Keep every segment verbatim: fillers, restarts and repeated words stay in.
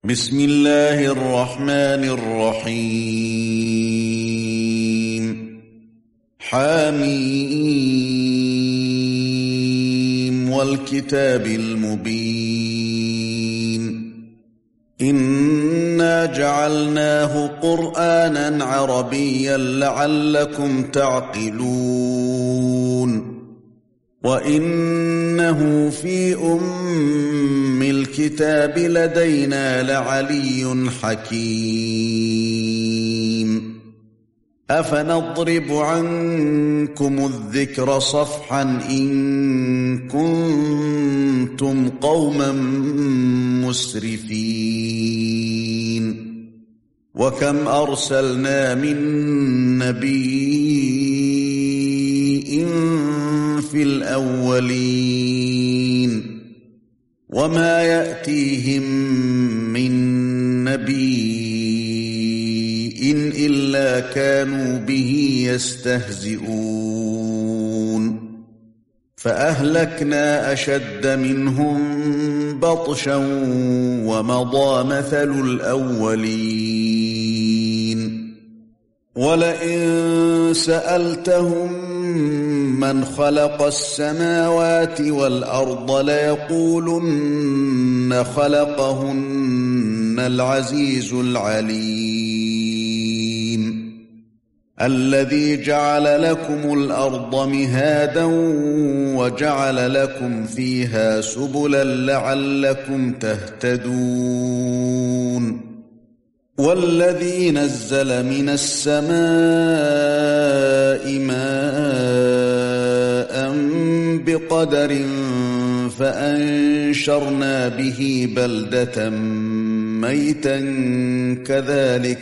بسم الله الرحمن الرحيم حميم والكتاب المبين إنا جعلناه قرآنا عربيا لعلكم تعقلون وإنه في أم الكتاب لدينا لعلي حكيم أفنضرب عنكم الذكر صفحا إن كنتم قوما مسرفين وكم أرسلنا من نبي في الأولين وما يأتيهم من نبي إلا كانوا به يستهزئون فأهلكنا أشد منهم بطشا ومضى مثل الأولين ولئن سألتهم من خلق السماوات والأرض ليقولن خلقهن العزيز العليم الذي جعل لكم الأرض مهادا وجعل لكم فيها سبلا لعلكم تهتدون والذي نزل من السماء ماء بقدر فأنشرنا به بلدة ميتا كذلك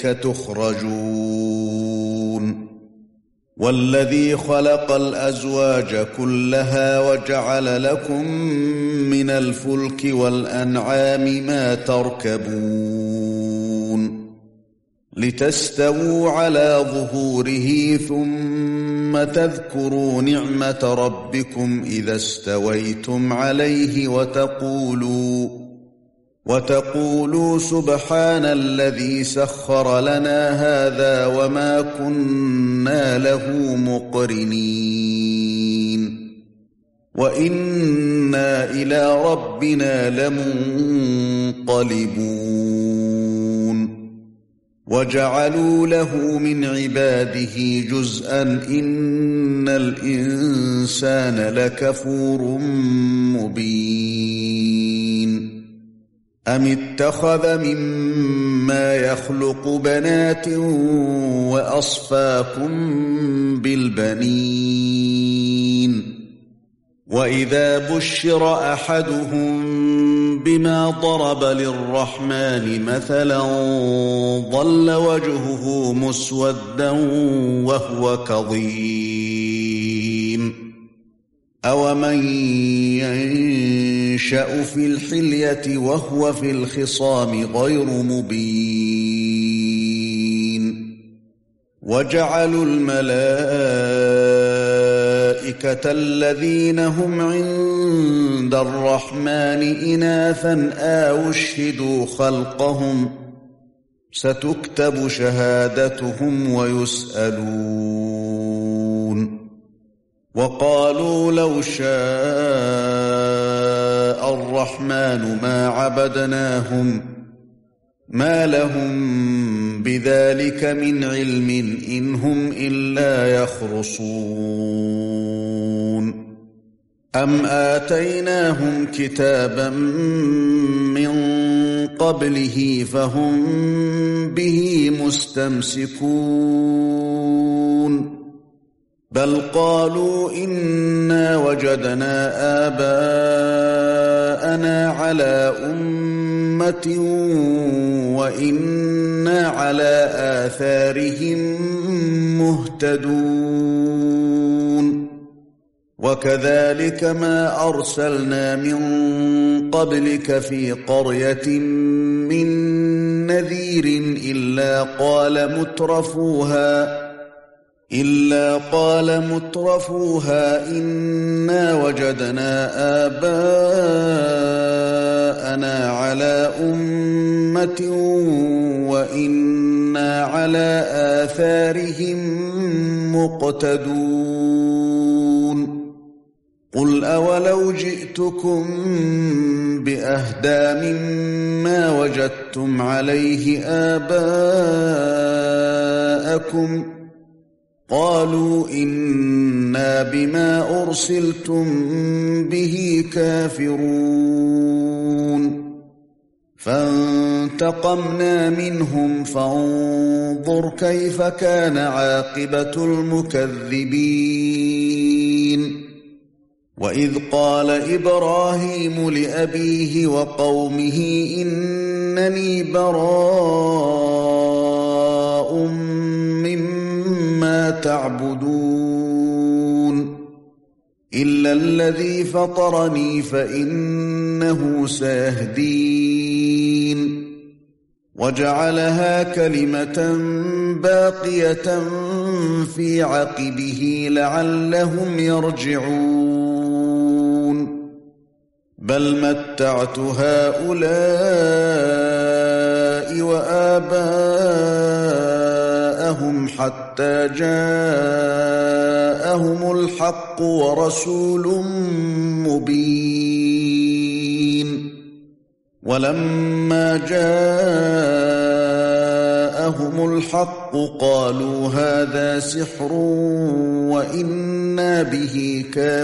تخرجون والذي خلق الأزواج كلها وجعل لكم من الفلك والأنعام ما تركبون لتستووا على ظهوره ثم تذكروا نعمة ربكم إذا استويتم عليه وتقولوا وتقولوا سبحان الذي سخر لنا هذا وما كنا له مقرنين وإنا إلى ربنا لمنقلبون وجعلوا له من عباده جزءا إن الإنسان لكفور مبين أم اتخذ مما يخلق بنات وأصفاكم بالبنين وإذا بشر أحدهم بما ضرب للرحمن مثلا ظل وجهه مسودا وهو كظيم أومن ينشأ في الحلية وهو في الخصام غير مبين وجعلوا الملائكة الذين هم عند الرحمن إناثا أشهدوا خلقهم ستكتب شهادتهم ويسألون وقالوا لو شاء الرحمن ما عبدناهم ما لهم بذلك من علم إن هم إلا يخرصون أم آتيناهم كتابا من قبله فهم به مستمسكون بل قالوا إنا وجدنا آباءنا على أمة وإنا على آثارهم مهتدون وكذلك ما أرسلنا من قبلك في قرية من نذير إلا قال مترفوها إلا قال مترفوها إنا وجدنا آباءنا أنا على أمة وإنا على آثارهم مقتدون قل أولو جئتكم بأهدى مما وجدتم عليه آباءكم قالوا إنا بما أرسلتم به كافرون فانتقمنا منهم فانظر كيف كان عاقبة المكذبين وإذ قال إبراهيم لأبيه وقومه إنني براء مما تعبدون إلا الذي فطرني فإنه سيهدين وجعلها كلمة باقية في عقبه لعلهم يرجعون بل متعت هؤلاء وآباءهم حتى جاءهم الحق ورسول مبين ولما جاءهم الحق قالوا هذا سحر وإنا به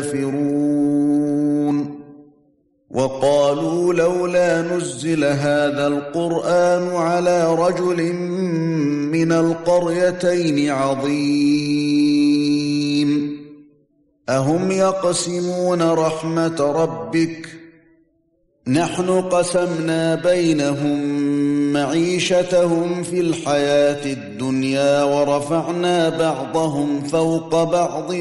كافرون وقالوا لولا نزل هذا القرآن على رجل من القريتين عظيم أهم يقسمون رحمة ربك نحن قسمنا بينهم معيشتهم في الحياة الدنيا ورفعنا بعضهم فوق بعض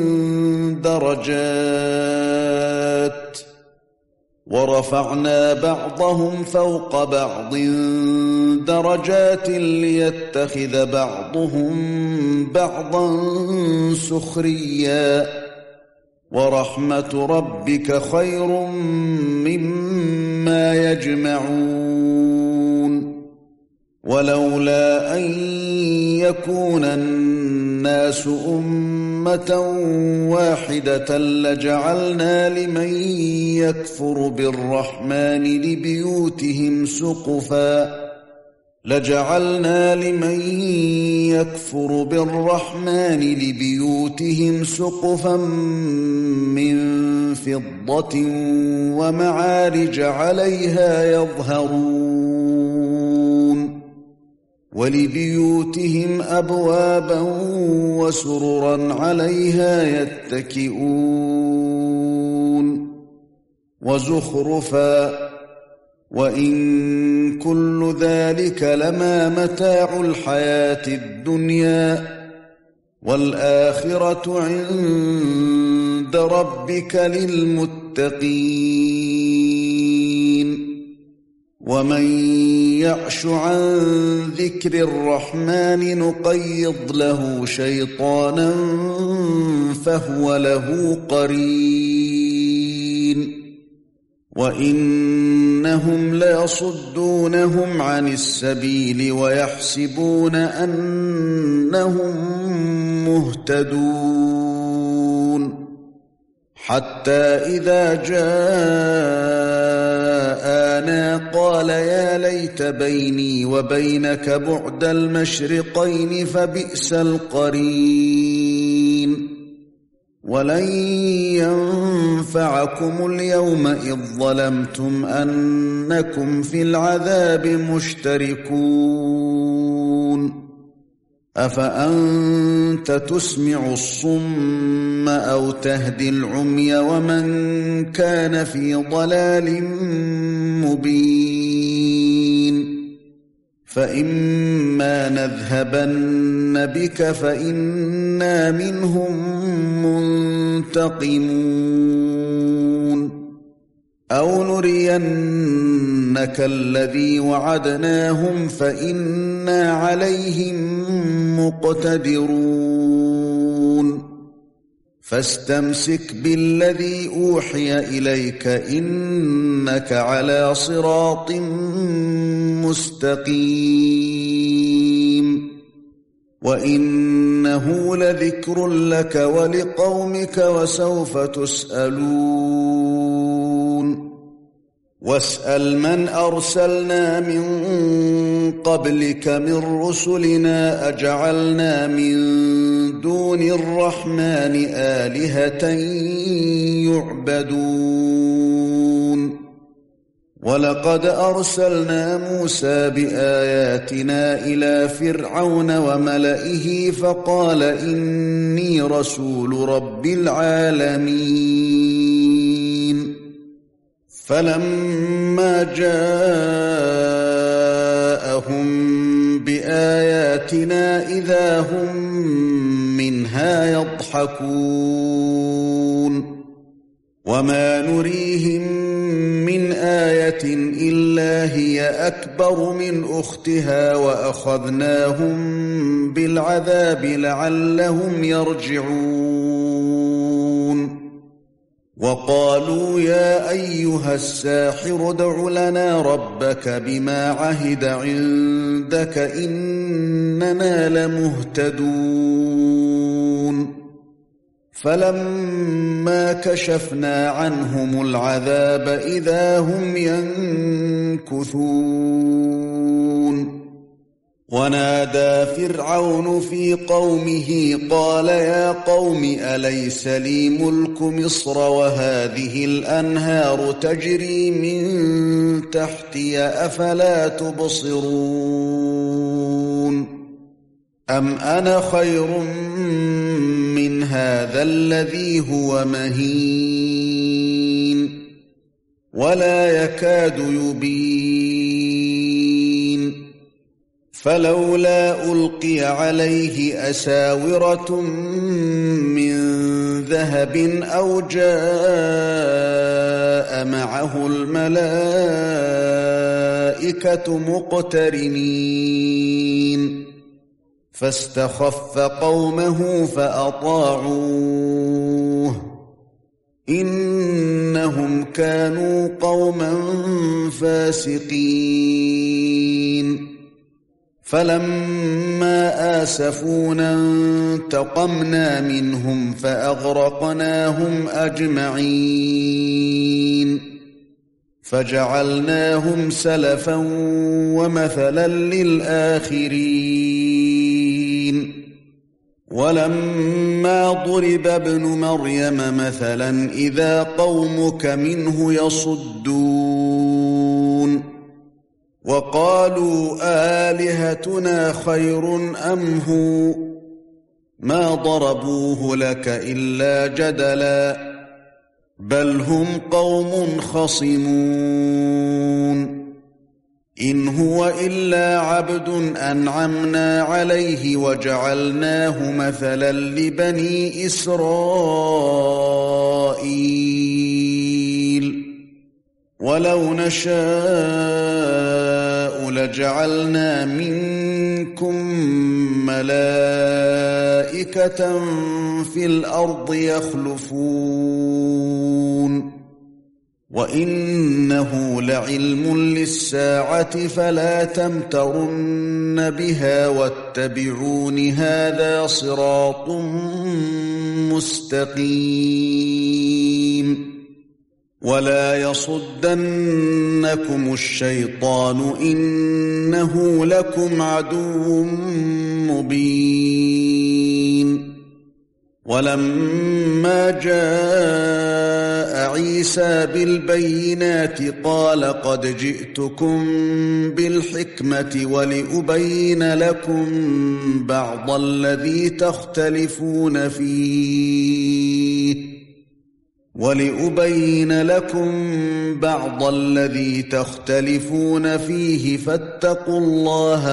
درجات ورفعنا بعضهم فوق بعض درجات ليتخذ بعضهم بعضا سخريا ورحمة ربك خير مما يجمعون ولولا أن يكون الناس أمة واحدة لجعلنا لمن يكفر بالرحمن لبيوتهم سقفا لجعلنا لمن يكفر بالرحمن لبيوتهم سقفا من فضة ومعارج عليها يظهرون ولبيوتهم أبوابا وسررا عليها يتكئون وزخرفا وإن كل ذلك لما متاع الحياة الدنيا والآخرة عند ربك للمتقين ومن يعش عن ذكر الرحمن نقيض له شيطانا فهو له قرين وإنهم ليصدونهم عن السبيل ويحسبون أنهم مهتدون حتى إذا جاءنا قال يا ليت بيني وبينك بعد المشرقين فبئس القرين ولن ينفعكم اليوم إذ ظلمتم أنكم في العذاب مشتركون أفأنت تسمع الصم أو تهدي العمي ومن كان في ضلال مبين فإما نذهبن بك فإنا منهم منتقمون أو نرينك الذي وعدناهم فإنا عليهم مقتدرون فاستمسك بالذي أوحي إليك إنك على صراط مستقيم وإنه لذكر لك ولقومك وسوف تسألون واسأل من أرسلنا من قبلك من رسلنا أجعلنا من دون الرحمن آلهة يعبدون ولقد أرسلنا موسى بآياتنا إلى فرعون وملئه فقال إني رسول رب العالمين فلما جاءهم بآياتنا إذا هم منها يضحكون وما نريهم من آية إلا هي أكبر من أختها وأخذناهم بالعذاب لعلهم يرجعون وقالوا يا أيها الساحر ادع لنا ربك بما عهد عندك إننا لمهتدون فلما كشفنا عنهم العذاب إذا هم ينكثون ونادى فرعون في قومه قال يا قوم أليس لي ملك مصر وهذه الأنهار تجري من تحتي أفلا تبصرون أم أنا خير من هذا الذي هو مهين ولا يكاد يبين فلولا ألقي عليه أساورة من ذهب أو جاء معه الملائكة مقترنين فاستخف قومه فأطاعوه إنهم كانوا قوما فاسقين فلما آسفونا انتقمنا منهم فأغرقناهم أجمعين فجعلناهم سلفا ومثلا للآخرين ولما ضرب ابن مريم مثلا إذا قومك منه يصدون وقالوا آلهتنا خير أم هو ما ضربوه لك إلا جدلا بل هم قوم خصمون إن هو إلا عبد أنعمنا عليه وجعلناه مثلا لبني إسرائيل ولو نشاء لجعلنا منكم ملائكة في الأرض يخلفون وإنه لعلم للساعة فلا تمترن بها واتبعون هذا صراط مستقيم ولا يصدنكم الشيطان إنه لكم عدو مبين ولما جاء عيسى بالبينات قال قد جئتكم بالحكمة ولأبين لكم بعض الذي تختلفون فيه ولأبين لكم بعض الذي تختلفون فيه فاتقوا الله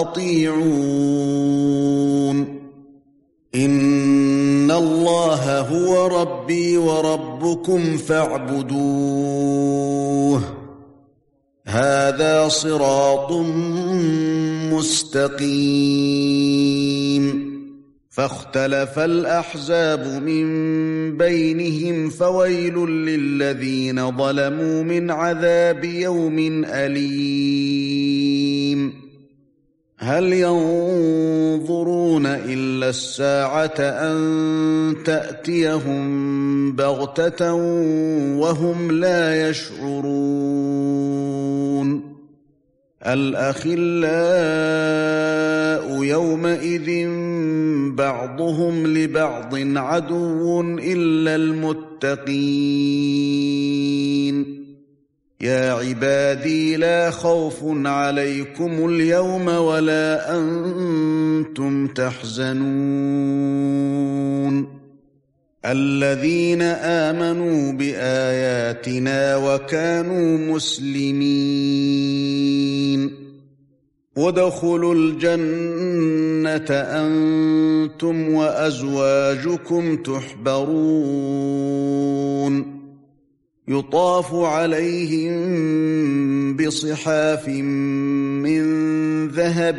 وأطيعون إن الله هو ربي وربكم فاعبدوه هذا صراط مستقيم فاختلف الأحزاب من بينهم فويل للذين ظلموا من عذاب يوم أليم هل ينظرون إلا الساعة أن تأتيهم بغتة وهم لا يشعرون الأخلاء يومئذ بعضهم لبعض عدو إلا المتقين يا عبادي لا خوف عليكم اليوم ولا أنتم تحزنون الذين آمنوا بآياتنا وكانوا مسلمين وادخلوا الجنة أنتم وأزواجكم تحبرون يطاف عليهم بصحاف من ذهب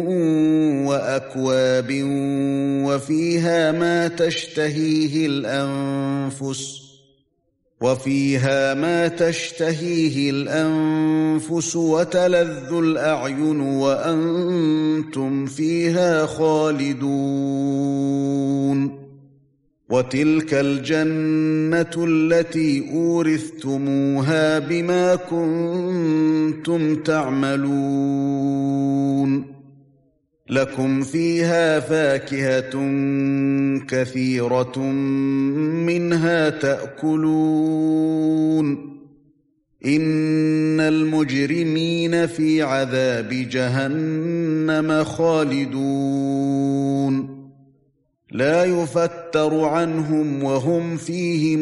وأكواب وفيها ما تشتهيه الأنفس وفيها ما تشتهيه الأنفس وتلذ الأعين وأنتم فيها خالدون وتلك الجنة التي أورثتموها بما كنتم تعملون لكم فيها فاكهة كثيرة منها تأكلون إن المجرمين في عذاب جهنم خالدون لا يفتر عنهم وهم فيه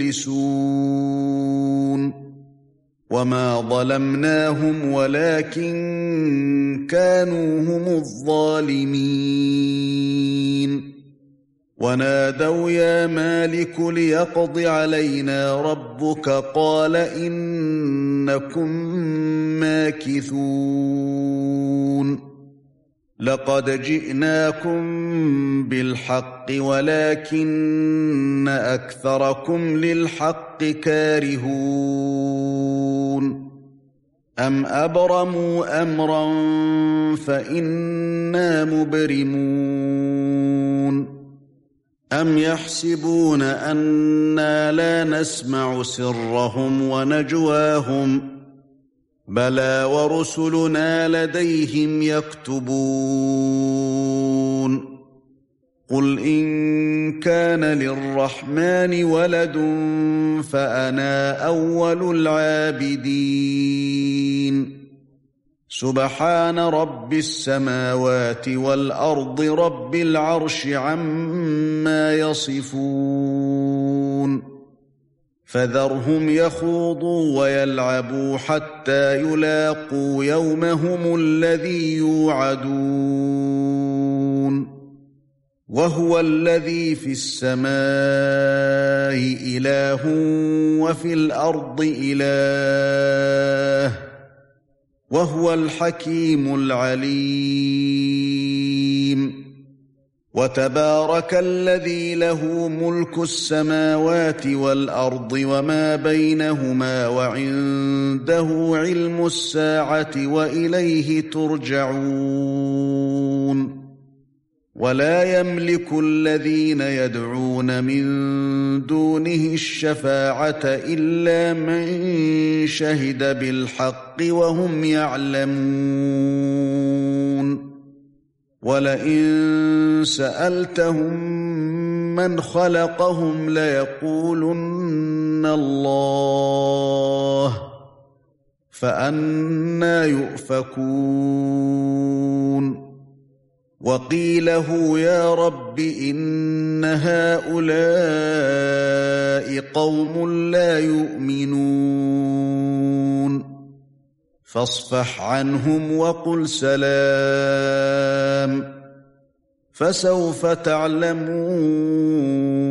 مبلسون وما ظلمناهم ولكن كانوا هم الظالمين ونادوا يا مالك ليقض علينا ربك قال إنكم ماكثون لقد جئناكم بالحق ولكن أكثركم للحق كارهون أم أبرموا أمرا فإنا مبرمون أم يحسبون أنا لا نسمع سرهم ونجواهم بلى ورسلنا لديهم يكتبون قل إن كان للرحمن ولد فأنا أول العابدين سبحان رب السماوات والأرض رب العرش عما يصفون فذرهم يخوضوا ويلعبوا حتى يلاقوا يومهم الذي يوعدون وهو الذي في السماء إله وفي الأرض إله وهو الحكيم العليم وتبارك الذي له ملك السماوات والأرض وما بينهما وعنده علم الساعة وإليه ترجعون ولا يملك الذين يدعون من دونه الشفاعة إلا من شهد بالحق وهم يعلمون ولئن سألتهم من خلقهم ليقولن الله فأنى يؤفكون وقيله يا رب إن هؤلاء قوم لا يؤمنون فاصفح عنهم وقل سلام فسوف تعلمون